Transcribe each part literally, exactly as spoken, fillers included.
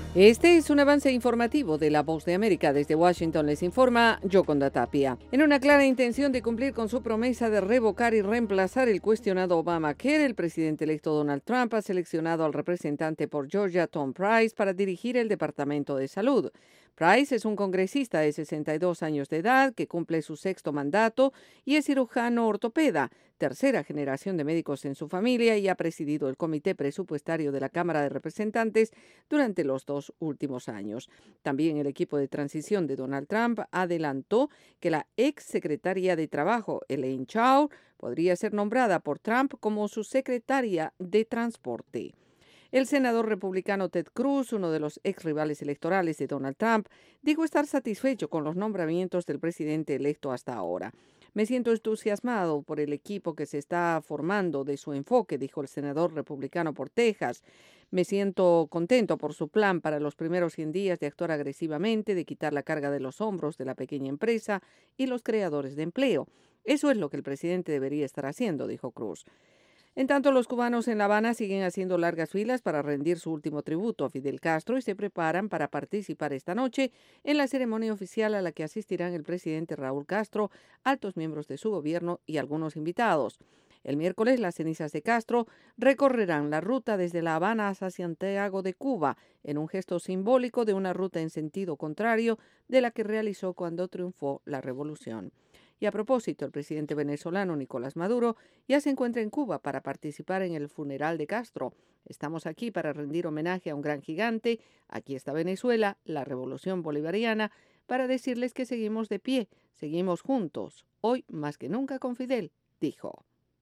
Este es un avance informativo de La Voz de América. Desde Washington les informa Yoconda Tapia. En una clara intención de cumplir con su promesa de revocar y reemplazar el cuestionado Obamacare, el presidente electo Donald Trump ha seleccionado al representante por Georgia, Tom Price, para dirigir el Departamento de Salud. Price es un congresista de sesenta y dos años de edad que cumple su sexto mandato y es cirujano ortopeda, tercera generación de médicos en su familia, y ha presidido el Comité Presupuestario de la Cámara de Representantes durante los dos últimos años. También el equipo de transición de Donald Trump adelantó que la ex secretaria de Trabajo, Elaine Chao, podría ser nombrada por Trump como su secretaria de Transporte. El senador republicano Ted Cruz, uno de los ex rivales electorales de Donald Trump, dijo estar satisfecho con los nombramientos del presidente electo hasta ahora. Me siento entusiasmado por el equipo que se está formando de su enfoque, dijo el senador republicano por Texas. Me siento contento por su plan para los primeros cien días de actuar agresivamente, de quitar la carga de los hombros de la pequeña empresa y los creadores de empleo. Eso es lo que el presidente debería estar haciendo, dijo Cruz. En tanto, los cubanos en La Habana siguen haciendo largas filas para rendir su último tributo a Fidel Castro y se preparan para participar esta noche en la ceremonia oficial a la que asistirán el presidente Raúl Castro, altos miembros de su gobierno y algunos invitados. El miércoles, las cenizas de Castro recorrerán la ruta desde La Habana hasta Santiago de Cuba, en un gesto simbólico de una ruta en sentido contrario de la que realizó cuando triunfó la revolución. Y a propósito, el presidente venezolano Nicolás Maduro ya se encuentra en Cuba para participar en el funeral de Castro. Estamos aquí para rendir homenaje a un gran gigante. Aquí está Venezuela, la revolución bolivariana, para decirles que seguimos de pie, seguimos juntos, hoy más que nunca con Fidel, dijo.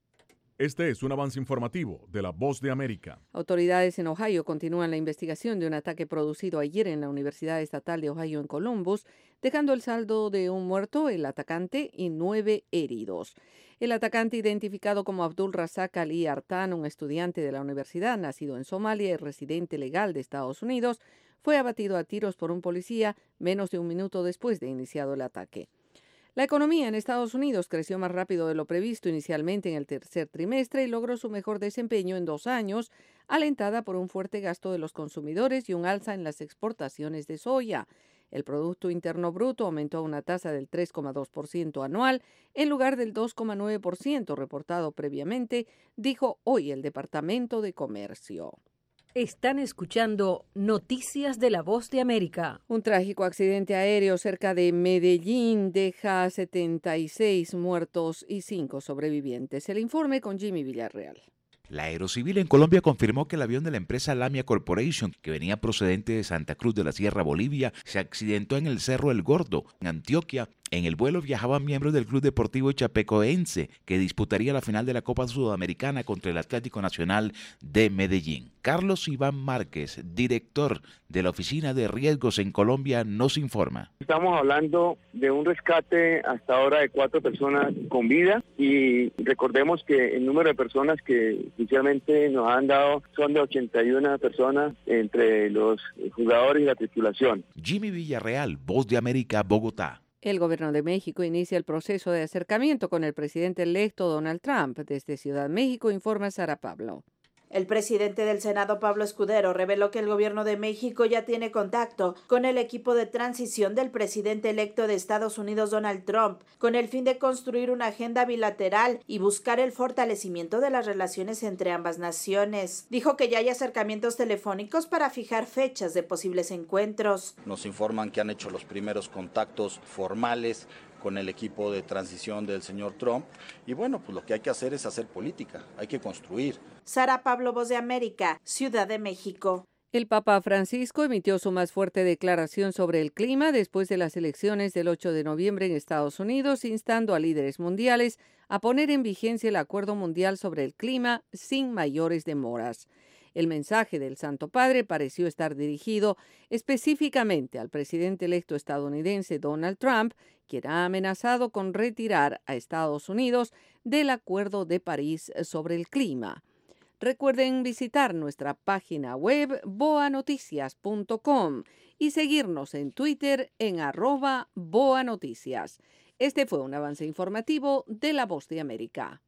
Este es un avance informativo de La Voz de América. Autoridades en Ohio continúan la investigación de un ataque producido ayer en la Universidad Estatal de Ohio en Columbus, dejando el saldo de un muerto, el atacante, y nueve heridos. El atacante, identificado como Abdul Razak Ali Artan, un estudiante de la universidad, nacido en Somalia y residente legal de Estados Unidos, fue abatido a tiros por un policía menos de un minuto después de iniciado el ataque. La economía en Estados Unidos creció más rápido de lo previsto inicialmente en el tercer trimestre y logró su mejor desempeño en dos años, alentada por un fuerte gasto de los consumidores y un alza en las exportaciones de soya. El Producto Interno Bruto aumentó a una tasa del tres coma dos por ciento anual en lugar del dos coma nueve por ciento reportado previamente, dijo hoy el Departamento de Comercio. Están escuchando Noticias de La Voz de América. Un trágico accidente aéreo cerca de Medellín deja setenta y seis muertos y cinco sobrevivientes. El informe con Jimmy Villarreal. La Aerocivil en Colombia confirmó que el avión de la empresa Lamia Corporation, que venía procedente de Santa Cruz de la Sierra, Bolivia, se accidentó en el Cerro El Gordo, en Antioquia. En el vuelo viajaban miembros del Club Deportivo Chapecoense, que disputaría la final de la Copa Sudamericana contra el Atlético Nacional de Medellín. Carlos Iván Márquez, director de la Oficina de Riesgos en Colombia, nos informa. Estamos hablando de un rescate hasta ahora de cuatro personas con vida y recordemos que el número de personas que oficialmente nos han dado son de ochenta y una personas entre los jugadores y la tripulación. Jimmy Villarreal, Voz de América, Bogotá. El gobierno de México inicia el proceso de acercamiento con el presidente electo Donald Trump. Desde Ciudad México informa Sara Pablo. El presidente del Senado, Pablo Escudero, reveló que el gobierno de México ya tiene contacto con el equipo de transición del presidente electo de Estados Unidos, Donald Trump, con el fin de construir una agenda bilateral y buscar el fortalecimiento de las relaciones entre ambas naciones. Dijo que ya hay acercamientos telefónicos para fijar fechas de posibles encuentros. Nos informan que han hecho los primeros contactos formales con el equipo de transición del señor Trump. Y bueno, pues lo que hay que hacer es hacer política, hay que construir. Sara Pablo, Voz de América, Ciudad de México. El Papa Francisco emitió su más fuerte declaración sobre el clima después de las elecciones del ocho de noviembre en Estados Unidos, instando a líderes mundiales a poner en vigencia el Acuerdo Mundial sobre el Clima sin mayores demoras. El mensaje del Santo Padre pareció estar dirigido específicamente al presidente electo estadounidense Donald Trump, quien ha amenazado con retirar a Estados Unidos del Acuerdo de París sobre el clima. Recuerden visitar nuestra página web boa noticias punto com y seguirnos en Twitter en arroba boanoticias. Este fue un avance informativo de La Voz de América.